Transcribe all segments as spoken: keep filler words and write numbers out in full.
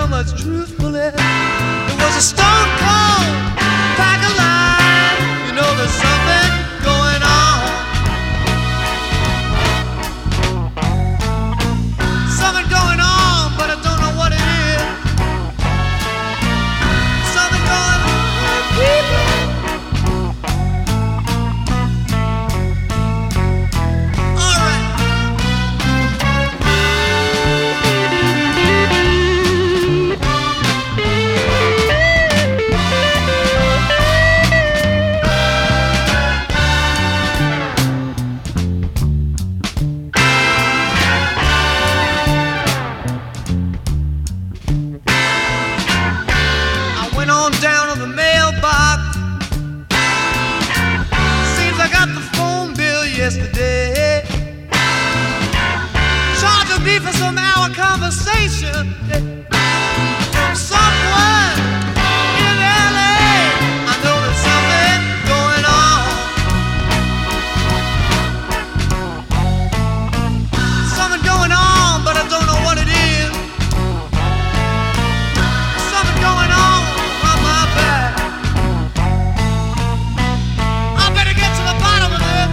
so much truthfulness. It was a stone cold pack of lies. You know there's something going on. Something going on, but I don't know what it is. Something going on, people. Yesterday, charging me for some hour conversation from someone in L A. I know there's something going on. Something going on, but I don't know what it is. Something going on on my back. I better get to the bottom of this.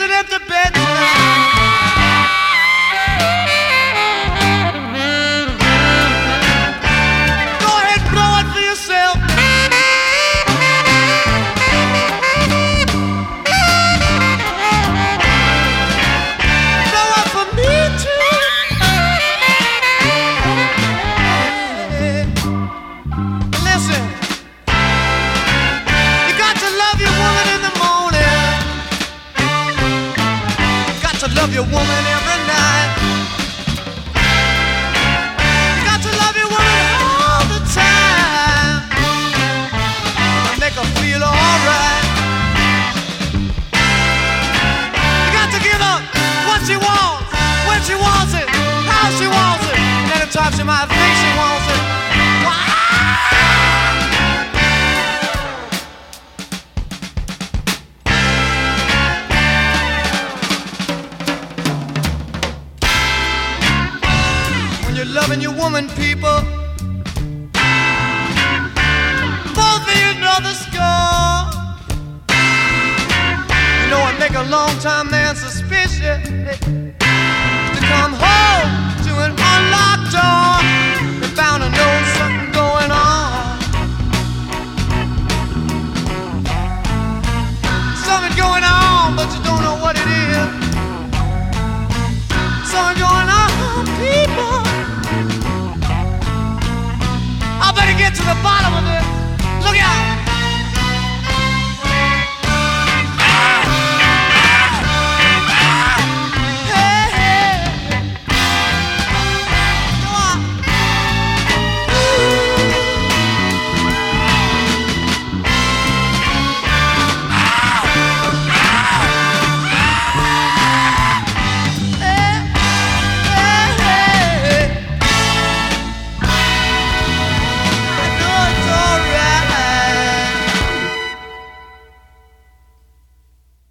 an empty bed tonight. Go ahead, blow it for yourself. Blow it for me too. Listen, you got to love your woman in the morning. Got to love your woman every night. Got to love your woman all the time. Make her feel alright. You got to give her what she wants, when she wants it, how she wants it, and anytime she might think she wants it. When you're loving your woman, people, both of you know the score. You know it make a long-time man suspicious to come home to an unlocked door. You're bound to know something going on. Something going on, but you don't know what it is. Something going on, people. I better get to the bottom of it.